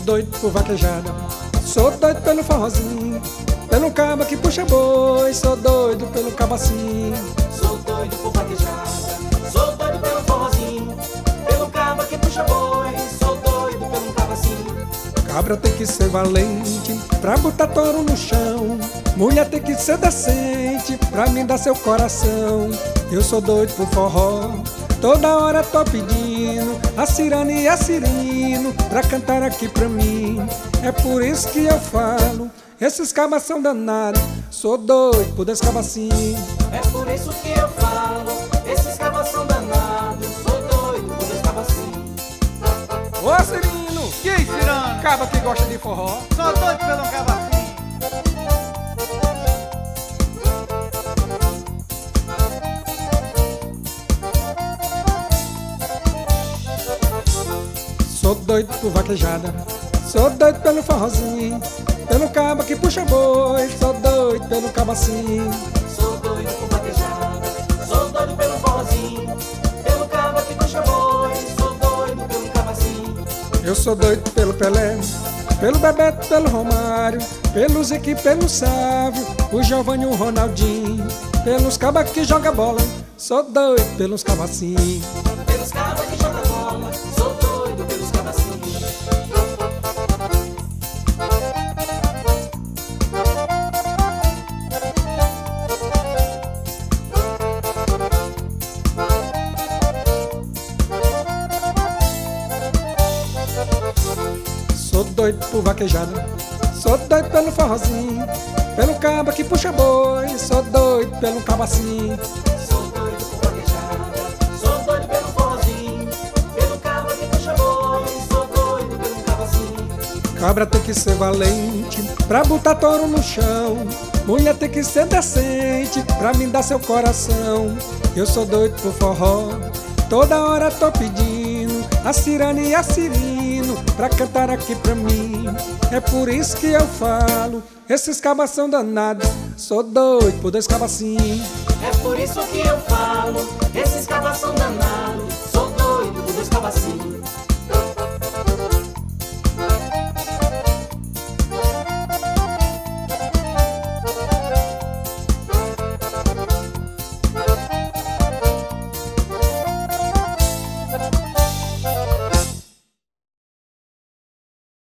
doido por vaquejada, sou doido pelo forrozinho, pelo cabo que puxa boi, sou doido pelo cabacinho. Sou doido por vaquejada, sou doido pelo forrozinho, pelo cabo que puxa boi, sou doido pelo cabacinho. Cabra tem que ser valente pra botar touro no chão, mulher tem que ser decente pra me dar seu coração. Eu sou doido por forró, toda hora tô pedindo a cirana e a cirino pra cantar aqui pra mim. É por isso que eu falo, esses cabas são danados, sou doido por dois cabacinhos. É por isso que eu falo, esses cabas são danados, sou doido por dois cabacinhos. Ô Cirino, Que aí, Cirano? caba que gosta de forró, Sou doido pelo cabacinho. sou doido por vaquejada, sou doido pelo forrozinho, pelo cabo que puxa boi, sou doido pelo cabacinho. Sou doido por vaquejada, sou doido pelo forrozinho, pelo cabo que puxa boi, sou doido pelo cabacinho. Eu sou doido pelo Pelé, pelo Bebeto, pelo Romário, pelo Zique, pelo Sávio, o Giovanni e o Ronaldinho, pelos cabas que joga bola, sou doido pelos cabacinhos. Pelos cabas que joga bola, sou doido pelos cabacinhos. Sou doido por vaquejada, sou doido pelo forrozinho, pelo cabo que puxa boi, sou doido pelo cabacinho. Sou doido por vaquejada, sou doido pelo forrozinho, pelo cabo que puxa boi, sou doido pelo cabacinho. Cabra tem que ser valente pra botar touro no chão, mulher tem que ser decente pra me dar seu coração. Eu sou doido por forró, toda hora tô pedindo a cirana e a cirino pra cantar aqui pra mim. É por isso que eu falo, esses cabas são danados, sou doido por dois cabacinhos. É por isso que eu falo, esses cabas são danados,